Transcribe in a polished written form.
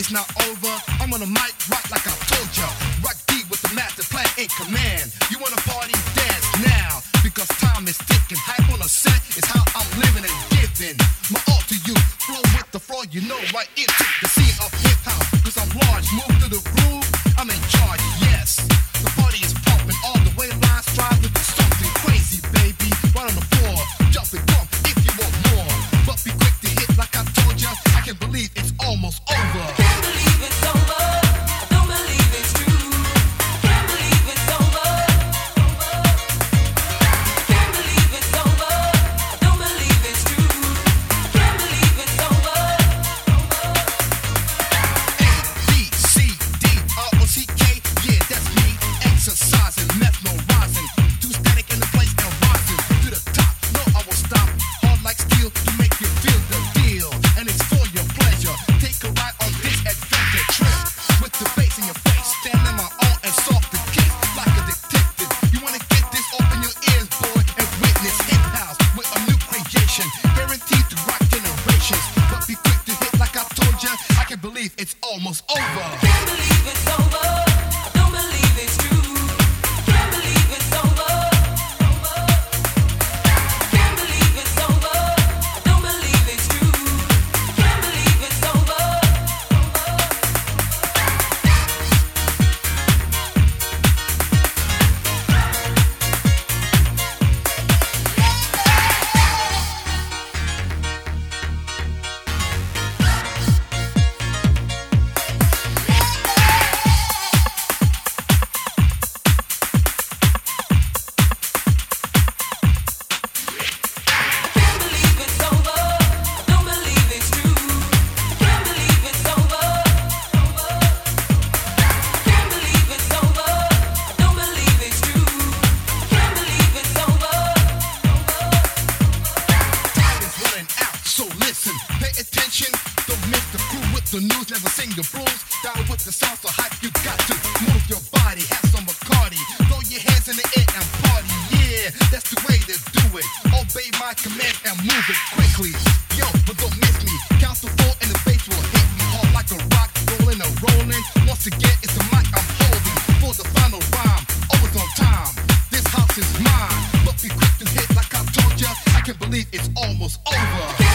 it's not over. I'm on the mic, rock like I told ya. Rock deep with the master plan in command. You wanna party, dance now, because time is ticking. Hype on a set is how I'm living and giving my all to you. Flow with the floor, you know, right into the scene of hip hop. Cause I'm large, move to the groove, I'm in charge, yes. The party is pumping all the way, lines strive with something crazy, baby. Right on the floor, jump and bump if you want more. But be quick to hit like I told ya. I can't believe it's almost over. Can't believe it's over. I don't believe it's true. Can't believe it's over. Can't believe it's over. I don't believe it's true. Can't believe it's over. A-B-C-D-R-O-C-K, yeah, that's me. Exercising, mesmerizing. Too static in the place and rising to the top. No, I will stop. Hard like steel to make you feel the deal. And it's for your pleasure. Take a ride on this adventure trip. With the bass in your face, standing my own and soft the kick like a detective. You wanna get this, open your ears, boy, and witness hip house with a new creation. Guaranteed to rock generations. But be quick to hit like I told ya. I can't believe it's almost over. Can't believe it's over. I don't believe it's true. Can't believe it's over. Can't believe it's over. I don't believe it's true. Can't believe it's over. Can't believe it's over. I don't believe it's true. Can't believe it's over. Can't believe it's over. I don't believe it's true. Can't believe it's over. Time is running out, so listen, pay attention. Don't miss the crew with the news, never sing the blues. Down with the sound so hype, you got to move your body, have some Bacardi. Throw your hands in the air and party, yeah, that's the way to do it. Obey my command and move it quickly. Yo, but don't miss me. Count to 4 and the bass will hit me hard like a rock, rolling and rolling. Once again, it's the mic I'm holding for the final rhyme. Always on time. This house is mine, but be quick to hit like I told ya. I can't believe it's almost over.